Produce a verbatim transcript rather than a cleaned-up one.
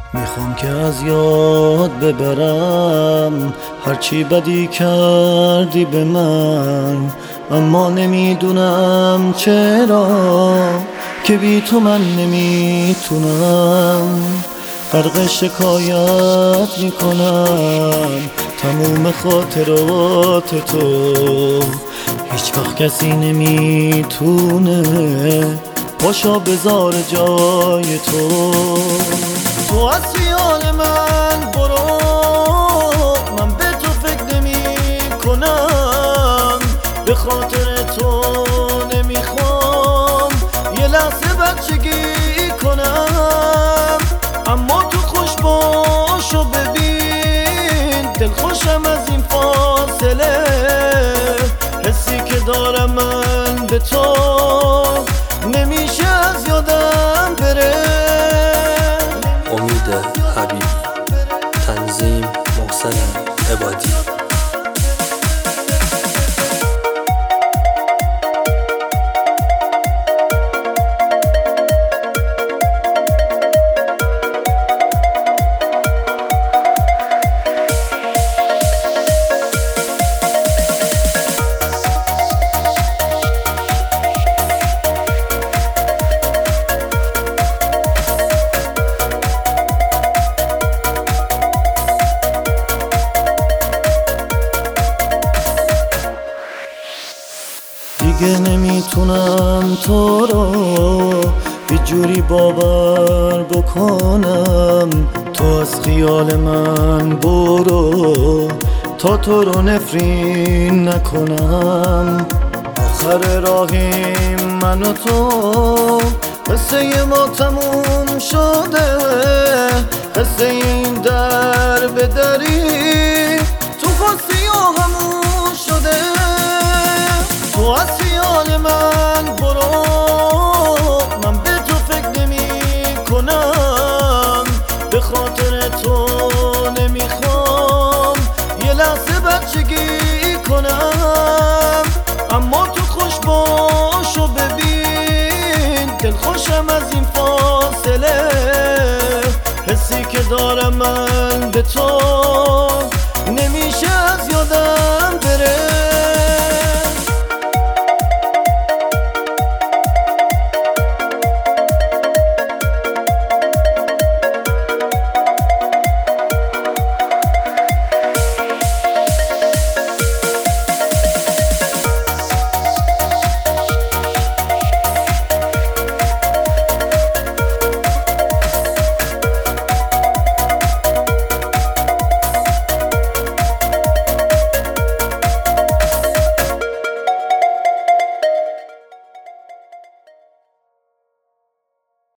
میخوام که از یاد ببرم هرچی بدی کردی به من، اما نمیدونم چرا که بی تو من نمیتونم. غرق شکایت میکنم تموم خاطرات تو، هیچ وقت کسی نمیتونه پاشا بذار جای تو. تو از خیال من برو، من به تو فکر نمی کنم، به خاطر تو نمیخوام یه لحظه بچگی کنم. اما تو خوش باش و ببین دلخوشم از این فاصله، حسی که دارم من به تو نمیشه از یادم بره. امید حبیبی، تنظیم محسن عبادی. دیگه نمیتونم تو رو یه جوری باور بکنم، تو از خیال من برو تا تو رو نفرین نکنم. آخر راهیم من و تو، قصه ما تموم شده، قصه این در به دری تو خواستی و همون شده. تو از خیال من برو، من به تو فکر نمی کنم، به خاطر تو نمیخوام یه لحظه بچگی کنم. اما تو خوش باش و ببین دلخوشم از این فاصله، حسی که دارم من به تو